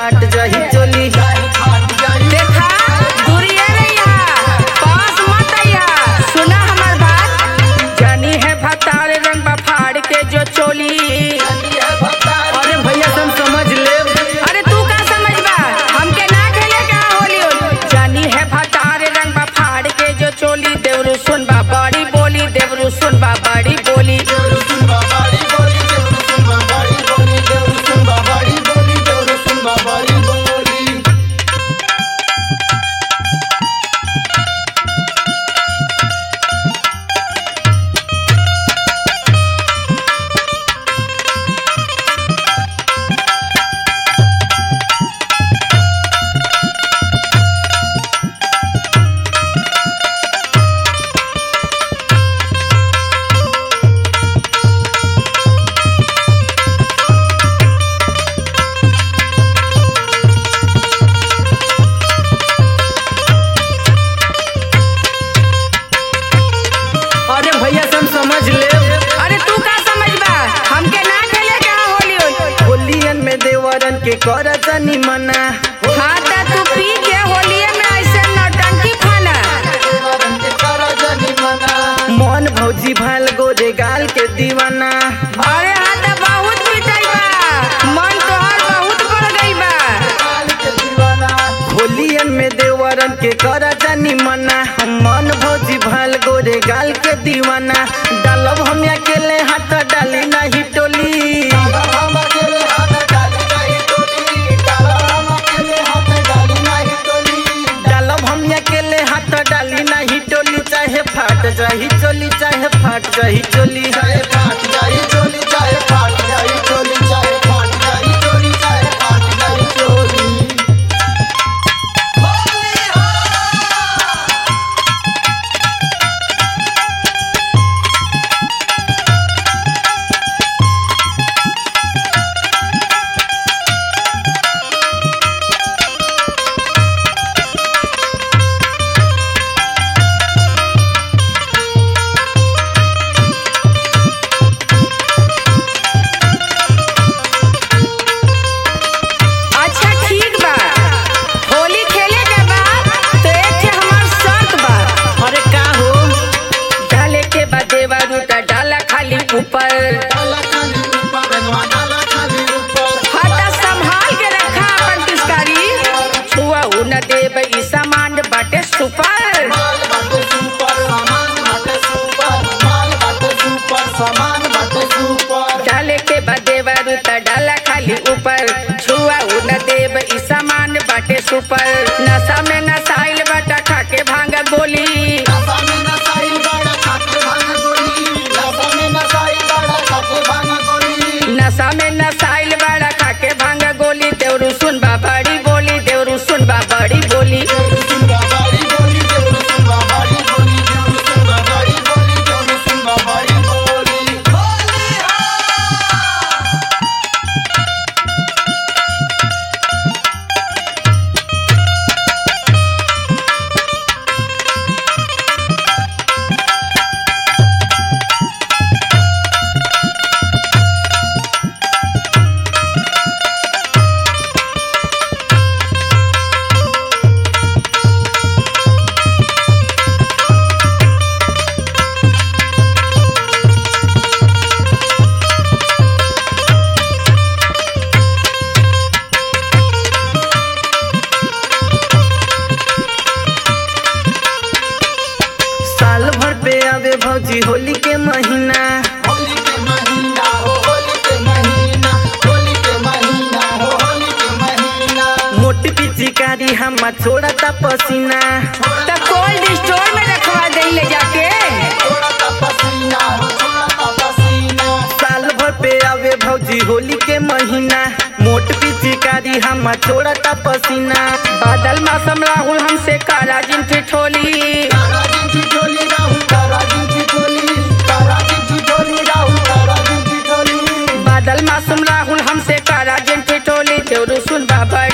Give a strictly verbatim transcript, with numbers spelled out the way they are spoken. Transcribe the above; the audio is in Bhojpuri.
फाट जाही चोली। देखा दूरिये रहिया, पास मत आइया। सुना हमार बात, जानी है भतार रंग बफाड़ के जो चोली। अरे भैया तुम समझ ले। अरे तू का समझबा, हमके ना खेले का होली होली। जानी है भतार रंग बफाड़ के जो चोली। देवरू सुनबा बड़ी बोली, देवरू सुनबा बड़ी बोली। अरे भैया तुम समझ ले। अरे तू का समझबा, हमके ना खेले का होली होली। होलियन में देवरन के करत निमना। हाँ त तू पी के होलिये में ऐसे नौटंकी खाना। मन भौजी भाल गोरे गाल के दीवाना। अरे हाँ त बहुत पिटाई बा, मन तोहर बहुत बढ़ गई बा। होलियन में देवरन के करत निमना। मन भौजी भाल गोरे गाल के दीवाना। डालब हम अकेले हाथ डाली नहीं टोली। डालब हम अकेले हाथ डाली नहीं टोली। चाहे फाट जाही चोली, चाहे फाट जाही चोली। अच्छा ठीक बा, होली खेले के बाद तो एक ठे हमार शर्त बा। अरे का हो? डाले के बाद देवरू त डाला खाली ऊपर। हटा संभाल के रखा अपन पिचकारी। छुआ उ न देब ई सामान बाटे सुपर। डाले के बाद देवरू त डाला खाली ऊपर। छुआ उ न देब ई सामान बाटे सुपर। नशा में नसाइल बाटा खा के भांग गोली। नशा में नसाइल बाड़ा खा के भांग गोली। देवरू सुनबा बड़ी बोली, देवरू सुनबा बड़ी बोली। साल भर पे आवे भौजी होली के महीना। मोटी पिचकारी हम छोड़ता पसीना। त कोल्ड स्टोर में रखवा दे ले जाके। साल भर पे आवे भौजी होली के महीना। मोट पिचकारी हम छोड़ता पसीना। बादल मौसम राहुल हमसे काला जिन ठिठोली। बादल मासूम राहुल हमसे काला जिन ठिठोली। देवरू सुनबा